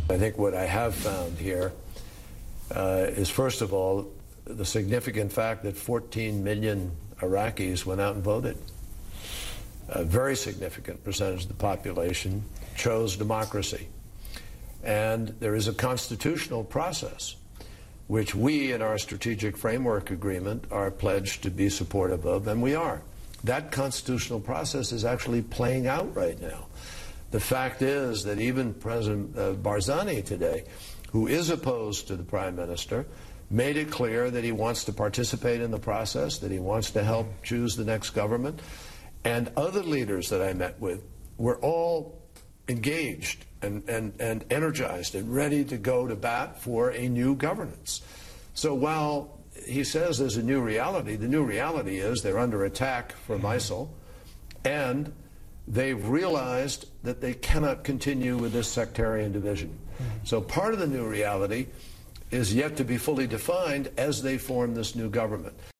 I think what I have found here is, first of all, the significant fact that 14 million Iraqis went out and voted. A very significant percentage of the population chose democracy. And there is a constitutional process which we, in our Strategic Framework Agreement, are pledged to be supportive of, and we are. That constitutional process is actually playing out right now. The fact is that even President Barzani today, who is opposed to the Prime Minister, made it clear that he wants to participate in the process, that he wants to help choose the next government. And other leaders that I met with were all engaged and energized and ready to go to bat for a new governance. So while he says there's a new reality, the new reality is they're under attack from ISIL, and they've realized that they cannot continue with this sectarian division. So part of the new reality is yet to be fully defined as they form this new government.